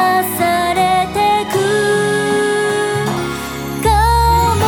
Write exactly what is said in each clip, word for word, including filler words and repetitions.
されてくかも。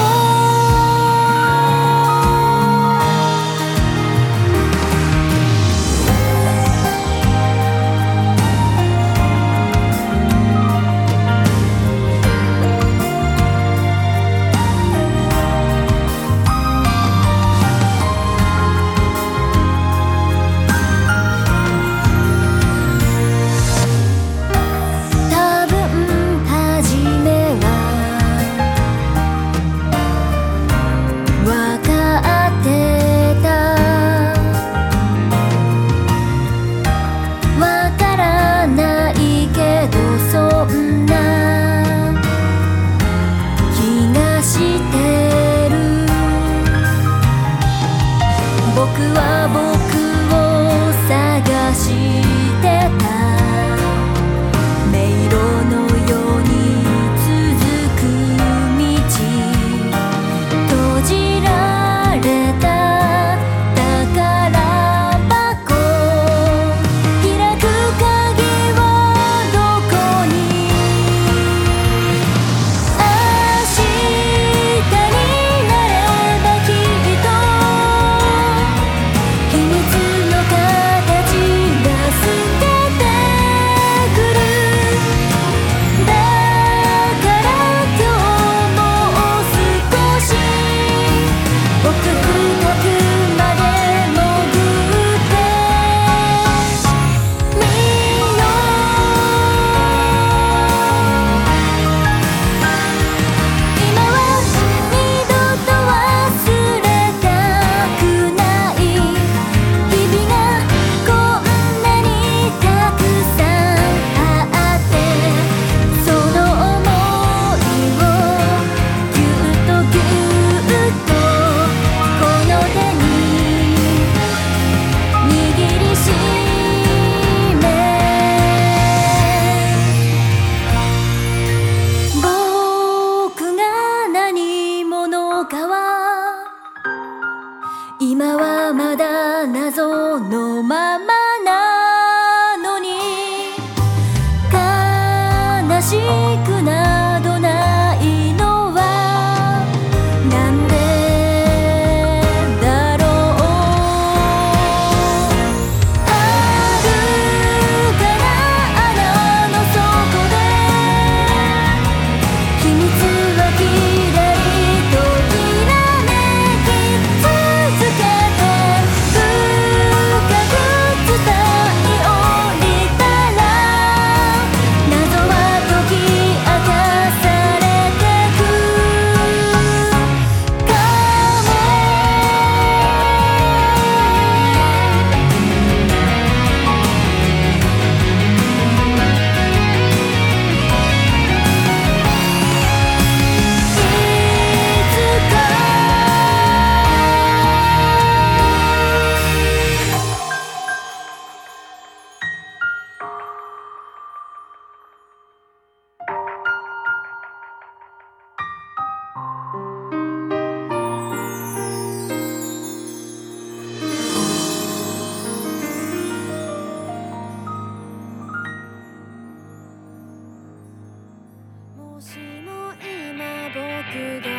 僕は僕を探してた迷路のように続く道閉じられた宝箱開く鍵はどこに明日になればきっと秘密の形が透けてくるだから今日もう少し奥深くまで潜ってみよう。今は二度と忘れたくない日々がこんなにたくさんあってその想いをぎゅっとぎゅっとこの手に握りしめ僕が何者かは今はまだ謎のままなのに悲しくなどないのはなんでだろう。遥かな穴の底で秘密はきらりときらめき続けて深く伝え降りたら謎は解き明かされてくかも。いつかもしも今僕が